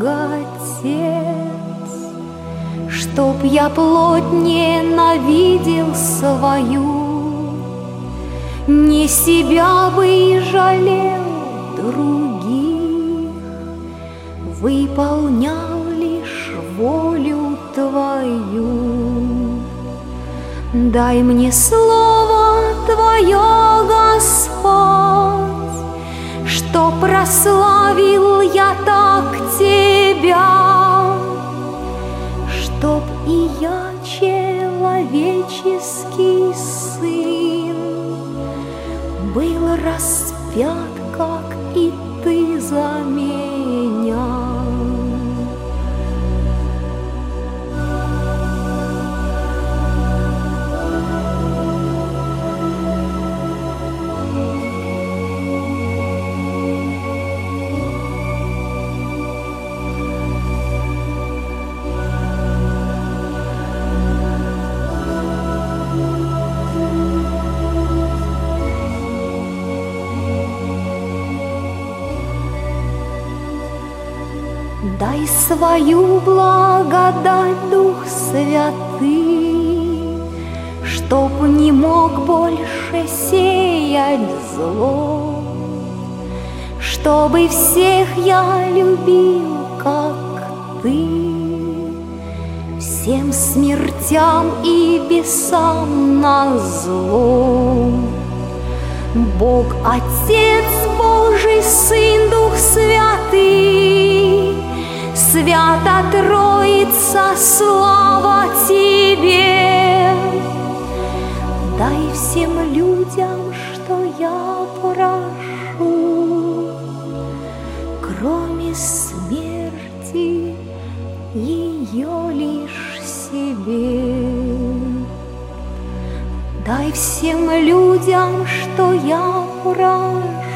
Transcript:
Отец, чтоб я плоть ненавидел свою, не себя бы и жалел других, выполнял лишь волю Твою. Дай мне слово Твое, Господь, что прославил я так Тебя, чтоб и я, человеческий сын, был распят, как и Ты за меня. Дай свою благодать, Дух Святый, чтоб не мог больше сеять зло, чтобы всех я любил, как Ты, всем смертям и бесам назло. Бог Отец, Божий Сын, Дух Святый, Свята Троица, слава Тебе! Дай всем людям, что я прошу, кроме смерти, ее лишь себе. Дай всем людям, что я прошу,